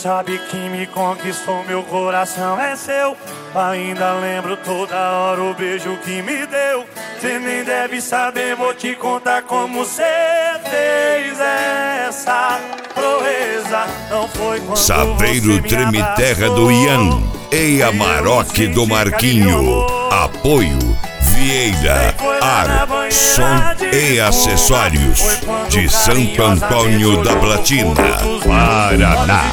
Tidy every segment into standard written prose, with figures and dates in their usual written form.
sabe que me conquistou, meu coração é seu. Ainda lembro toda hora o beijo que me deu. Cê nem deve saber, vou te contar como cê fez essa proeza. Não foi quando Saveiro Treme Terra do Ian e Amarok do Marquinho. Apoio Vieira, ar, som e acessórios de Santo Antônio da Platina, Paraná.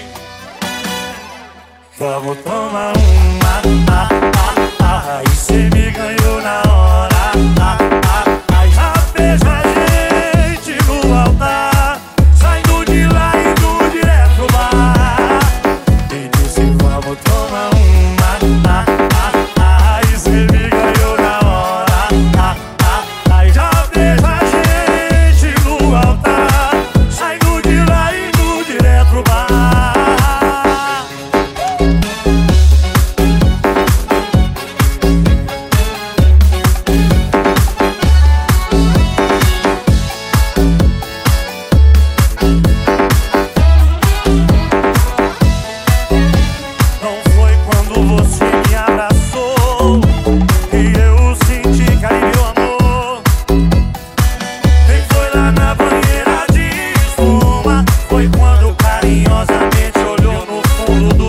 Vamos tomar uma, aí cê me ganhou na hora. Já vejo a gente no altar, saindo de lá indo direto pro bar. E disse vamos tomar uma, aí cê me ganhou na hora. Já vejo a gente no altar, saindo de lá indo direto pro bar.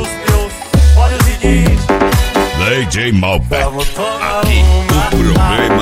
DJ Malbec, aqui o problema